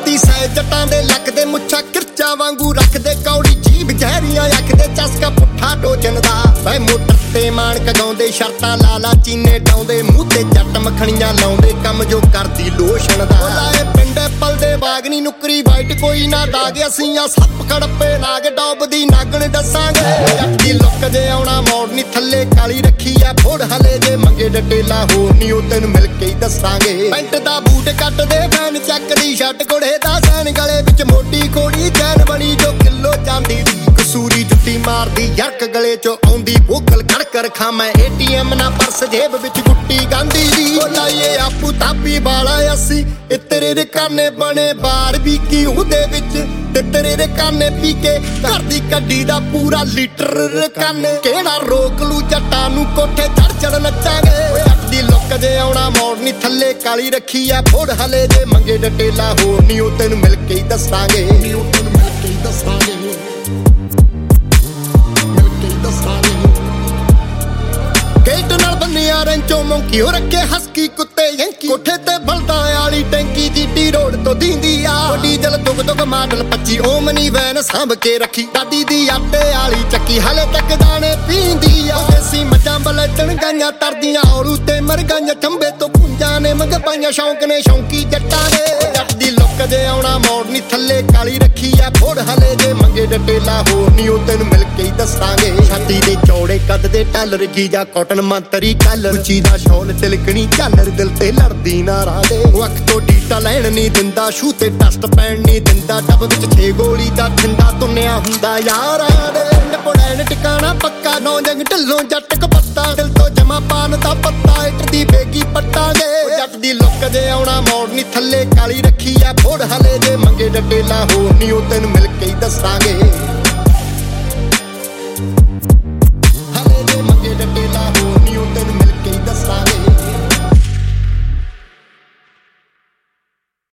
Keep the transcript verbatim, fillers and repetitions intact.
ਜੱਤੀ ਸੈ ਜੱਟਾਂ ਦੇ ਲੱਕ ਦੇ ਮੁੱਛਾਂ ਕਿਰਚਾ ਵਾਂਗੂ ਰੱਖਦੇ ਕੌੜੀ ਜੀਭ ਜ਼ਹਿਰੀਆਂ ਅੱਖ ਦੇ ਚਸਕਾ ਪੁੱਠਾ ਟੋਚਨ ਦਾ ਵੇ ਮੋਟਰ ਤੇ ਮਾਣ ਕਗਾਉਂਦੇ ਸ਼ਰਤਾਂ ਲਾਲਾ ਚੀਨੇ ਡਾਉਂਦੇ ਮੂੰਹ ਤੇ ਜੱਟ ਮੱਖਣੀਆਂ ਲਾਉਂਦੇ ਕੰਮ ਜੋ ਕਰਦੀ ਲੋਸ਼ਣ ਦਾ ਲਾਏ ਪਿੰਡੇ ਪਲਦੇ ਬਾਗਨੀ ਨੁਕਰੀ ਵਾਈਟ ਕੋਈ ਨਾ ਦਾਗ ਅਸੀਂ ਆ ਸੱਪ ਖੜਪੇ ਨਾਗ ਡੋਬਦੀ ਨਾਗਣ ਦੱਸਾਂਗੇ ਜੱਟ ਦੀ ਲੁੱਕ ਜੇ ਆਉਣਾ ਮੋੜ ਨੀ ਥੱਲੇ ਕਾਲੀ ਰੱਖੀ ਆ ਫੋੜ ਹਲੇ ਜੇ ਮੰਗੇ ਡਟੇਲਾ ਹੋਰ ਨੀ ਉਹ ਤੈਨੂੰ ਮਿਲ ਕੇ ਹੀ ਦੱਸਾਂਗੇ ਪੈਂਟ ਦਾ ਬੂਟ ਕੱਟਦੇ ਫੈਨ ਚੱਕਦੀ ਸ਼ਰਟ ਕੋੜੇ ਦਾ ਸੈਨ ਗਲੇ ਵਿੱਚ ਮੋਟੀ ਕੋੜੀ ਚੈਨ ਬਣੀ ਜੋ ਕਿਲੋ ਚਾਂਦੀ ਦੀ ਕਸੂਰੀ ਜੁੱਤੀ ਮਾਰਦੀ ਯਰਕ ਗਲੇ ਚੋਂ ਆਉਂਦੀ ਬੋਕਲ ਕੜਕ ਰਖਾਂ ਮੈਂ ਏਟੀਐਮ ਨਾ ਪਰਸ ਜੇਬ ਵਿੱਚ ਗੁੱਟੀ ਗਾਂਦੀ ਦੀ ਉਹ ਲਾਈਏ ਆਪੂ ਤਾਪੀ ਵਾਲਾ ਅਸੀਂ ਇਹ ਤੇਰੇ ਦੇ ਕਾਨੇ ਬਣੇ ਬਾਰ ਵੀ ਕੀ ਉਹਦੇ ਵਿੱਚ ਤੇ ਤੇਰੇ ਦੇ ਕਾਨੇ ਪੀ ਕੇ ਘਰ ਦੀ ਕੱਢੀ ਦਾ ਪੂਰਾ ਲੀਟਰ ਕਾਨੇ ਕਿਹੜਾ ਰੋਕ ਲੂ ਜੱਟਾਂ ਨੂੰ ਕੋਠੇ ਚੜ ਚੜ ਨੱਚਾਂਗੇ ਜੱਟ ਦੀ ਲੁੱਕ ਜੇ ਆਉਣਾ ਮੋੜ ਨੀ ਥੱਲੇ ਕਾਲੀ ਰੱਖੀ ਆ ਫੋੜ ਹਲੇ ਜੇ ਮੰਗੇ ਡਟੇਲਾ ਹੋਰ ਨੀ ਉਹ ਤੈਨੂੰ ਮਿਲ ਕੇ ਹੀ ਦੱਸਾਂਗੇ ਉਹ ਤੈਨੂੰ ਮਿਲ ਕੇ ਹੀ ਦੱਸਾਂਗੇ ਗੇਟ ਨਾਲ ਬੰਨਿਆ ਰੰਚੋ ਮੌਂਕੀ ਹੋ ਰੱਖੇ ਹਸਕੀ ਕੁੱਤੇ ਯੰਕੀ ਕੋਠੇ ਤੇ ਬਲਦਾ ਆਲੀ ਟੈਂਕੀ ਜੀਟੀ ਰੋਡ ਤੋਂ ਦੀਂਦੀ ਆ ਡੀਜ਼ਲ ਦੁਗ ਦੁਗ ਮਾਡਲ ਪੱਚੀ ਓਮਨੀ ਵੈਨ ਸਾਂਭ ਕੇ ਰੱਖੀ ਦਾਦੀ ਦੀ ਆਟੇ ਆਲੀ ਚੱਕੀ ਹਲੇ ਤੱਕ ਦਾਣੇ ਪੀਂਦੀ ਆ ਦੇਸੀ ਮੱਝਾਂ ਬਲਟਣ ਗਾਈਆਂ ਤਰਦੀਆਂ ਔਰੂ ਤੇ ਮਰ ਗਾਈਆਂ ਚੰਬੇ ਤੋਂ ਪੁੰਜਾਂ ਨੇ ਮੰਗ ਪਾਈਆਂ ਸ਼ੌਂਕ ਨੇ ਸ਼ੌਂਕੀ ਜੱਟਾਂ ਦੇ ਜੱਟ ਦੀ ਲੁੱਕ ਜੇ ਆਉਣਾ ਮੋੜ ਨੀ ਥੱਲੇ ਕਾਲੀ ਰੱਖੀ ਆ ਫੋੜ ਹਲੇ ਜੇ ਮੰਗੇ ਡਟੇਲਾ ਹੋਰ ਨੀ ਉਹ ਤੈਨੂੰ ਮਿਲ ਕੇ ਹੀ ਦੱਸਾਂਗੇ ਛਾਤੀ ਦੇ ਚੌੜੇ ਕੱਦ ਦੇ ਟਾਲਰ ਜੀਜਾ ਕਾਟਨ ਮੰਤਰੀ ਕਲਰ ਉੱਚੀ ਦਾ ਸ਼ੌਲ ਤਿਲਕਣੀ ਝਾਲਰ ਦਿਲ ਤੇ ਲੜਦੀ ਨਾਰਾਂ ਦੇ ਵਕਤ ਤੋਂ ਡੀਟਾ ਲੈਣ ਨਹੀਂ ਦਿੰਦਾ ਸ਼ੂ ਤੇ ਟਸਟ ਪੈਣ ਨਹੀਂ ਦਿੰਦਾ ਡੱਬ ਵਿੱਚ ਛੇ ਗੋਲੀ ਦਾ ਠੰਡਾ ਤੁੰਨਿਆ ਹੁੰਦਾ ਯਾਰਾਂ ਦੇ ਪੜੈਣ ਟਿਕਾਣਾ ਪੱਕਾ ਨੌ ਜੰਗ ਢੱਲੋਂ ਜੱਟ ਕਪੱਤਾ ਦਿਲ ਤੋਂ ਜਮਾ ਪਾਨ ਦਾ ਪੱਤਾ ਇੱਟ ਦੀ ਬੇਗੀ ਪੱਟਾਂਗੇ ਜੱਟ ਦੀ ਲੁੱਕ ਜੇ ਆਉਣਾ ਮੋੜ ਨੀ ਥੱਲੇ ਕਾਲੀ ਰੱਖੀ ਆ ਫੋੜ ਹਲੇ ਜੇ ਮੰਗੇ ਡਟੇਲਾ ਹੋਰ ਨੀ ਉਹ ਤੈਨੂੰ ਮਿਲ ਕੇ ਹੀ ਦੱਸਾਂਗੇ।